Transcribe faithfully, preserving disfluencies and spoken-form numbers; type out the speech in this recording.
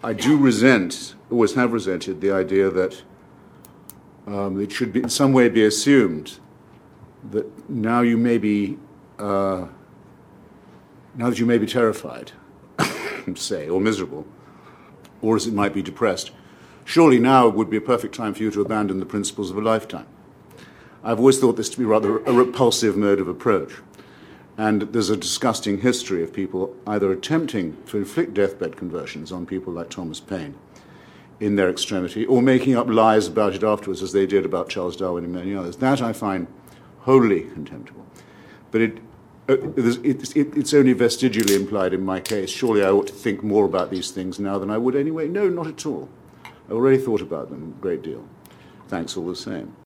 I do resent, always have resented, the idea that um, it should be in some way be assumed that now you may be, uh, now that you may be terrified, say, or miserable, or as it might be depressed, surely now would be a perfect time for you to abandon the principles of a lifetime. I've always thought this to be rather a repulsive mode of approach. And there's a disgusting history of people either attempting to inflict deathbed conversions on people like Thomas Paine in their extremity, or making up lies about it afterwards, as they did about Charles Darwin and many others. That I find wholly contemptible. But it, uh, it, it, it's only vestigially implied in my case. Surely I ought to think more about these things now than I would anyway. No, not at all. I already thought about them a great deal. Thanks all the same.